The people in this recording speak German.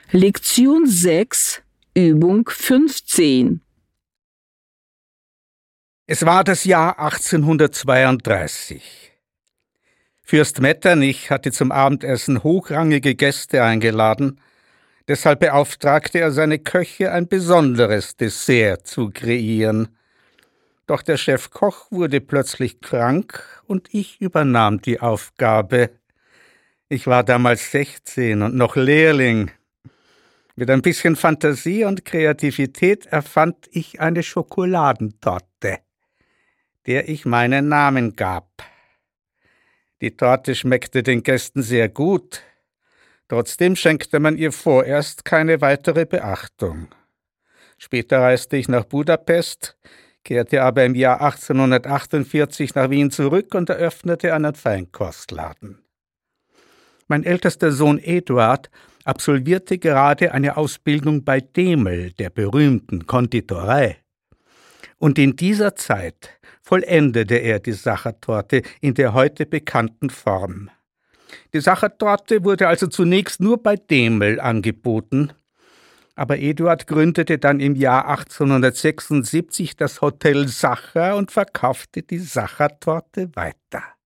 Lektion 6, Übung 15. Es war das Jahr 1832. Fürst Metternich hatte zum Abendessen hochrangige Gäste eingeladen, deshalb beauftragte er seine Köche, ein besonderes Dessert zu kreieren. Doch der Chefkoch wurde plötzlich krank und ich übernahm die Aufgabe. Ich war damals 16 und noch Lehrling. Mit ein bisschen Fantasie und Kreativität erfand ich eine Schokoladentorte, der ich meinen Namen gab. Die Torte schmeckte den Gästen sehr gut, trotzdem schenkte man ihr vorerst keine weitere Beachtung. Später reiste ich nach Budapest, kehrte aber im Jahr 1848 nach Wien zurück und eröffnete einen Feinkostladen. Mein ältester Sohn Eduard absolvierte gerade eine Ausbildung bei Demel, der berühmten Konditorei. Und in dieser Zeit vollendete er die Sachertorte in der heute bekannten Form. Die Sachertorte wurde also zunächst nur bei Demel angeboten, aber Eduard gründete dann im Jahr 1876 das Hotel Sacher und verkaufte die Sachertorte weiter.